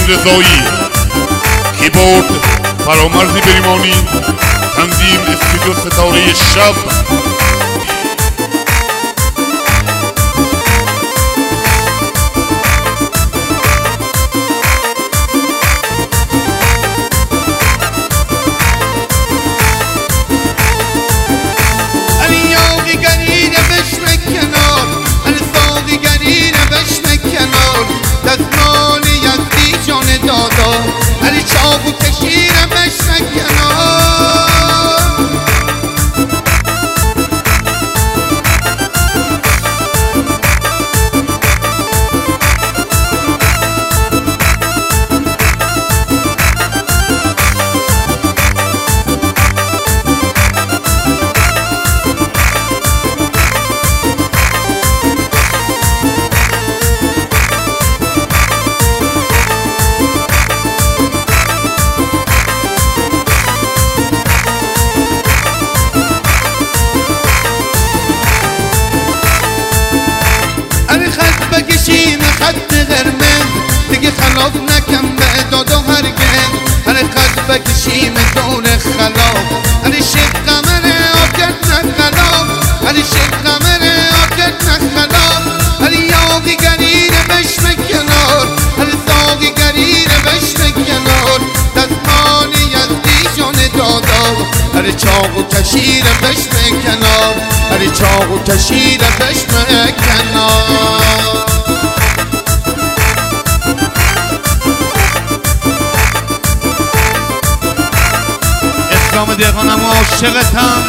رضایی، کیبورد فرامرز بریمانی، تنظیم استودیو ستاره شب. علی چاقو کشیره بشنه کنار، بکشیم خط قرمز دیگه خلاف نکن به داد و هرگز. هر خط بکشیم دور خلاف، هر شیخ قمر آکت نخلاف، هر شیخ قمر آکت نخلاف. هر یاقی گرینه بشم کنار، هر ساقی گرینه بشم کنار. دستان یزدی جان دادا، هر چاقو کشیره بشم کنار، هر چاقو کشیره بشم کنار. اسلام دهقانم و عاشقتم.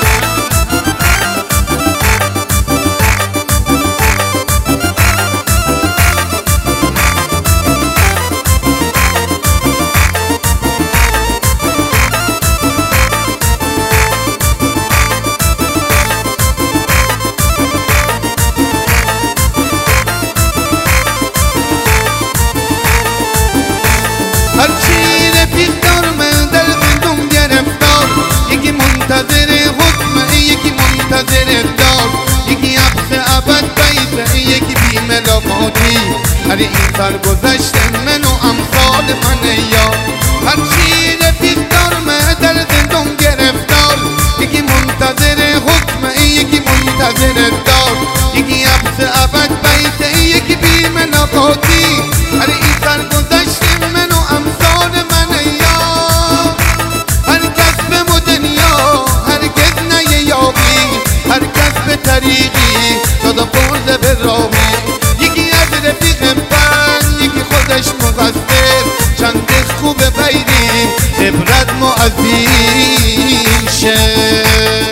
هرچی رفیق دارم در زندون گرفتار، یکی منتظر حکم یکی منتظر دار، یکی حبس ابد بیزه یکی بی ملاقاتی. هر این سرگذشت من و امثال من یا هرچی رفیق دارم در زندون گرفتار، یکی منتظر حکم یکی منتظر دار، یکی حبس ابد بیزه یکی بی ملاقاتی. هر این سرگذشت من و امثال من یا هر کس به دنیا هرگز نه یابی، هر کس به طریقی دادا برده به راهی. یکی از رفیق من یکی خودش مقصر، چند خوبه بیریم عبرت ما از این شه.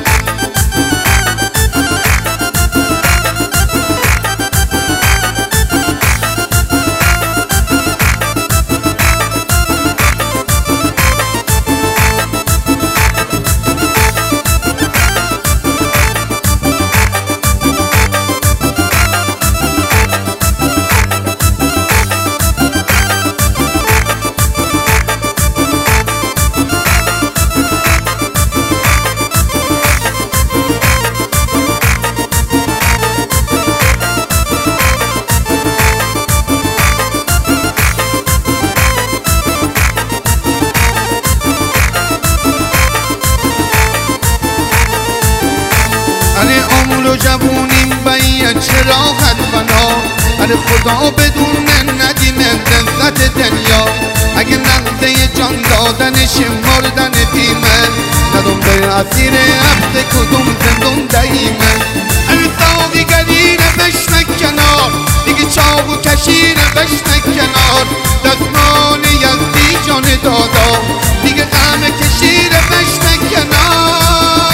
عمر و جوونیم باید چه راحت بنا، هر خدا بدون ندیم لذت دنیا. اگه نقضه جان دادنش مردن تیمه، ندم به اسیر عبد کدوم زندون دایمه. هر ساقی گرینه بشنه کنار، دیگه چاقو کشیره بشنه کنار. دستمان یزدی جان دادا، دیگه غم کشیره بشنه کنار.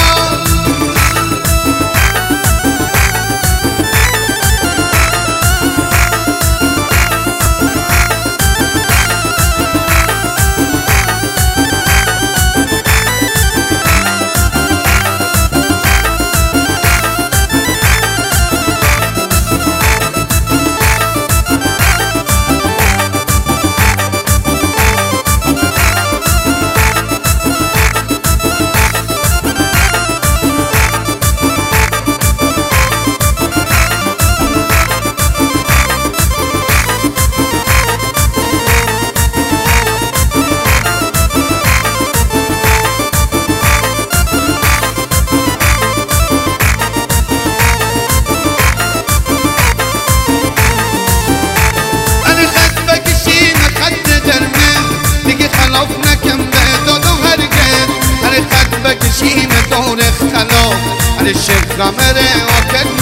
بکشیم دور خلا. علی شیخ قمر آکد